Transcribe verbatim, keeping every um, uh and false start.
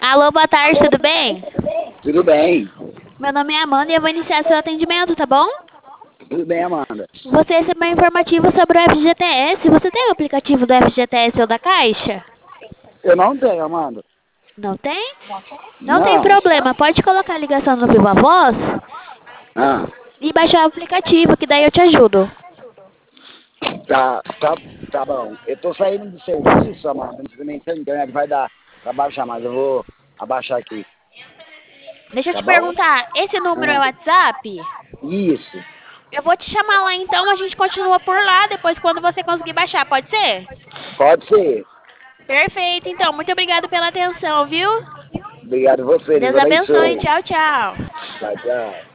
Alô, boa tarde, tudo bem? Tudo bem? Meu nome é Amanda e eu vou iniciar seu atendimento, tá bom? Tudo bem, Amanda? Você recebeu informativo sobre o F G T S. Você tem o aplicativo do F G T S ou da Caixa? Eu não tenho, Amanda. Não tem? Não tem Não. problema, pode colocar a ligação no Viva Voz Ah, e baixar o aplicativo, que daí eu te ajudo. tá, tá, tá bom. Eu tô saindo do serviço, Amanda. Não sei nem se a internet vai dar pra baixar, mas eu vou abaixar aqui. Deixa eu Tá te bom? perguntar, esse número é o Ah, WhatsApp? isso. Eu vou te chamar lá então, a gente continua por lá depois quando você conseguir baixar, pode ser? Pode ser. Perfeito, então, muito obrigado pela atenção, viu? Obrigado a você. Deus Deus abençoe, abençoe. tchau, tchau. Tchau, tchau.